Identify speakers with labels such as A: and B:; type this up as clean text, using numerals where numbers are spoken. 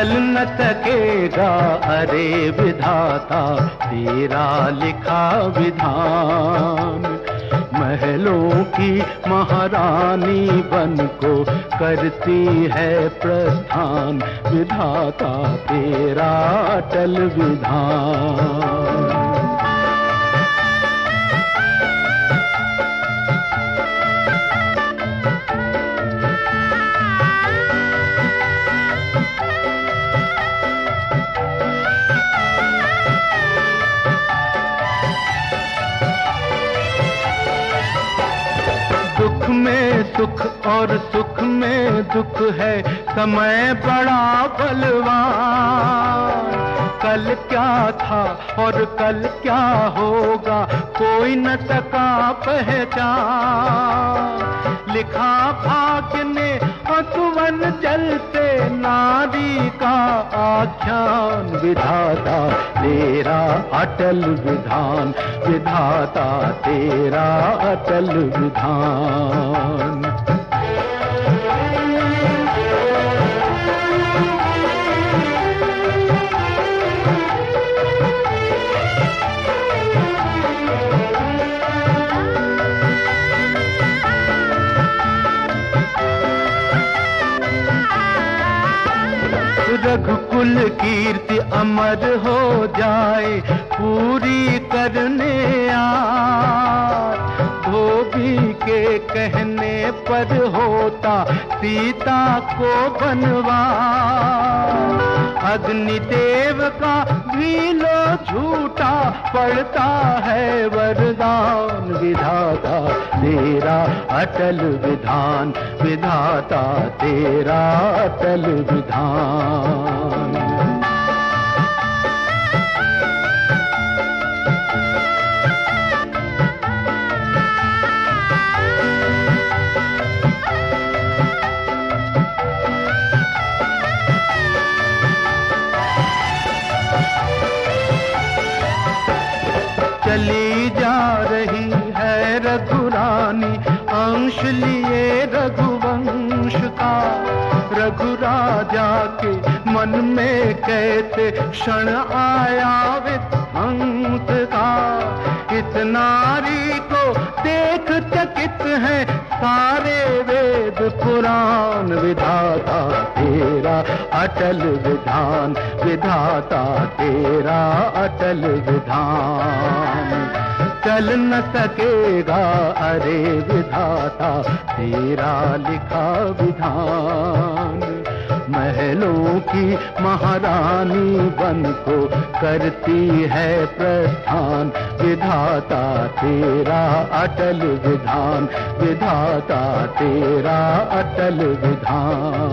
A: चल न सकेगा अरे विधाता तेरा लिखा विधान। महलों की महारानी बन को करती है प्रस्थान, विधाता तेरा अटल विधान। दुख में सुख और सुख में दुख है, समय बड़ा बलवान। कल क्या था और कल क्या होगा कोई न सका पहचान। लिखा भाग्य ने असुवन जल से नारी का आख्यान, विधाता तेरा अटल विधान, विधाता तेरा अटल विधान। रघुकुल कीर्ति अमर हो जाए पूरी करने आए। धोबी के कहने पर होता सीता को बनवास। अग्निदेव का भी लो झूठा पड़ता है वरदान, विधाता तेरा अटल विधान, विधाता तेरा अटल विधान। चली जा रही है रघुरानी अंश लिए रघुवंश का। रघुराजा के मन में कैसे क्षण आया विध्वंस का। इस नारी को देख चकित है सारे वेद पुराण, विधाता तेरा अटल विधान, विधाता तेरा अटल विधान। चल न सकेगा अरे विधाता तेरा लिखा विधान। महलों की महारानी बन को करती है प्रस्थान, विधाता तेरा अटल विधान, विधाता तेरा अटल विधान।